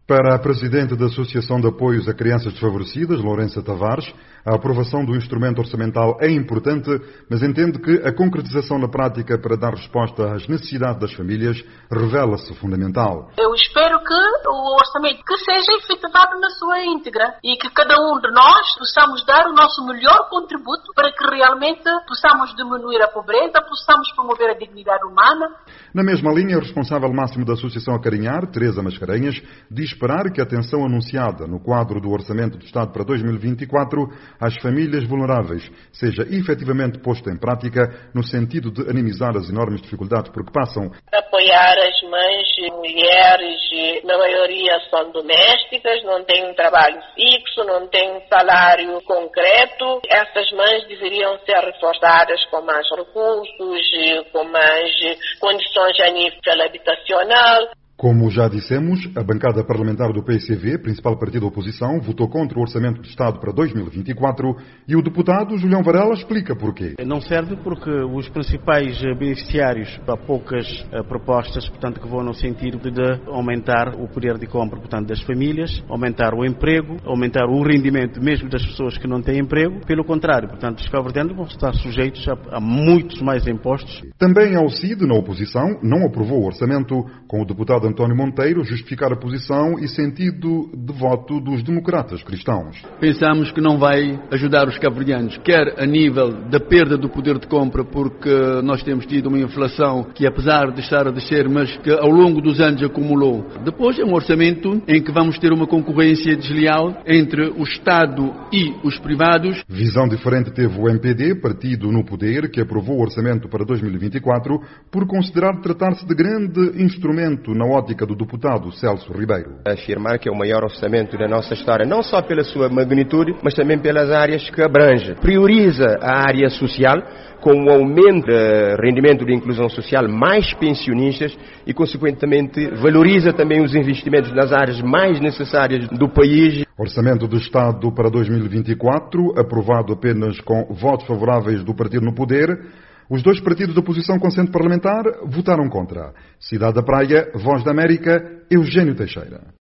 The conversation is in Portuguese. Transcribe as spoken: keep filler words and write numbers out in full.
Para a Presidente da Associação de Apoios a Crianças Desfavorecidas, Lourença Tavares, a aprovação do instrumento orçamental é importante, mas entende que a concretização na prática para dar resposta às necessidades das famílias revela-se fundamental. Eu espero que o orçamento que seja efetivado na sua íntegra e que cada um de nós possamos dar o nosso melhor contributo para que realmente possamos diminuir a pobreza, possamos promover a dignidade humana. Na mesma linha, o responsável máximo da Associação Acarinhar, Teresa Mascarenhas, diz esperar que a atenção anunciada no quadro do Orçamento do Estado para dois mil e vinte e quatro às famílias vulneráveis seja efetivamente posta em prática no sentido de amenizar as enormes dificuldades por que passam. Apoiar as mães, mulheres, na maioria são domésticas, não têm um trabalho fixo, não têm um salário concreto. Essas mães deveriam ser reforçadas com mais recursos, com mais condições a nível habitacional. Como já dissemos, a bancada parlamentar do P C V, principal partido da oposição, votou contra o Orçamento do Estado para dois mil e vinte e quatro e o deputado Julião Varela explica porquê. Não serve porque os principais beneficiários há poucas propostas, portanto, que vão no sentido de aumentar o poder de compra, portanto, das famílias, aumentar o emprego, aumentar o rendimento mesmo das pessoas que não têm emprego. Pelo contrário, portanto, os cabo-verdianos vão estar sujeitos a, a muitos mais impostos. Também ao C I D, na oposição, não aprovou o orçamento, com o deputado António Monteiro justificar a posição e sentido de voto dos democratas cristãos. Pensamos que não vai ajudar os cabo-verdianos, quer a nível da perda do poder de compra, porque nós temos tido uma inflação que, apesar de estar a descer, mas que ao longo dos anos acumulou. Depois é um orçamento em que vamos ter uma concorrência desleal entre o Estado e os privados. Visão diferente teve o M P D, partido no poder, que aprovou o orçamento para dois mil e vinte e quatro por considerar tratar-se de grande instrumento na ótica do deputado Celso Ribeiro. Afirmar que é o maior orçamento da nossa história, não só pela sua magnitude, mas também pelas áreas que abrange. Prioriza a área social, com o aumento do rendimento de inclusão social, mais pensionistas e, consequentemente, valoriza também os investimentos nas áreas mais necessárias do país. Orçamento do Estado para dois mil e vinte e quatro, aprovado apenas com votos favoráveis do partido no poder. Os dois partidos da oposição com assento parlamentar votaram contra. Cidade da Praia, Voz da América, Eugênio Teixeira.